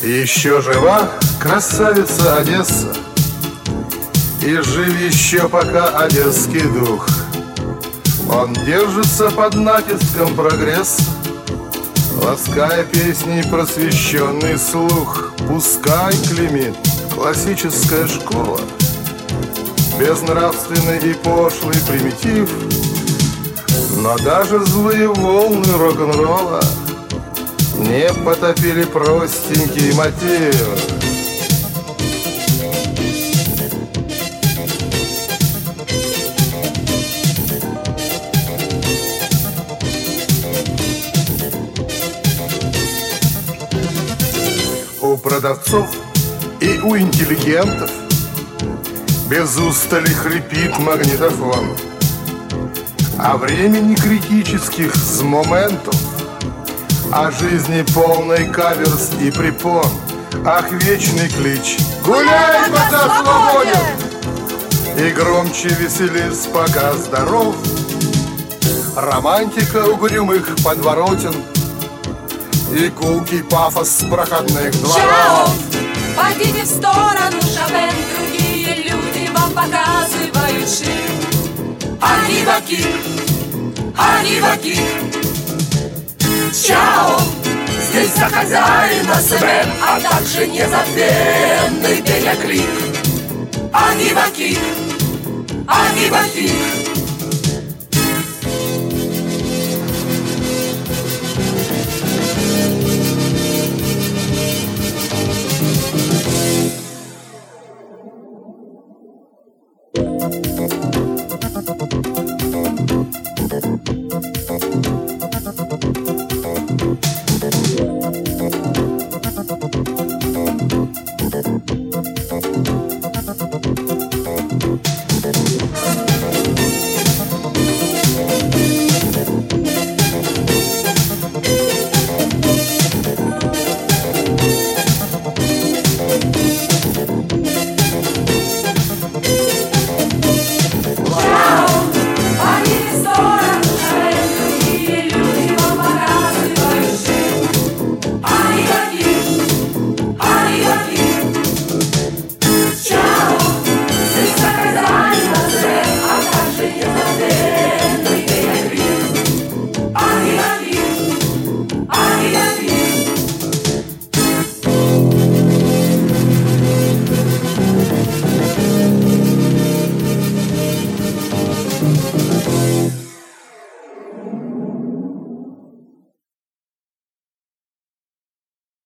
Еще жива красавица Одесса, и жив еще пока одесский дух. Он держится под натиском прогресса, лаская песней просвещенный слух. Пускай клеймит классическая школа безнравственный и пошлый примитив, но даже злые волны рок-н-ролла не потопили простенький мотив. У продавцов и у интеллигентов без устали хрипит магнитофон, а времени критических с моментов, о жизни полной каверс и препон. Ах, вечный клич: гуляй, пока свободен! И громче веселись, пока здоров. Романтика угрюмых подворотен и гулкий пафос проходных дворов. Чао! Пойдите в сторону, Шопен, другие люди вам показывают шир. Они ваки. Чао! Здесь за хозяина СММ, а также незабвенный Пеня Клик. Они ваки.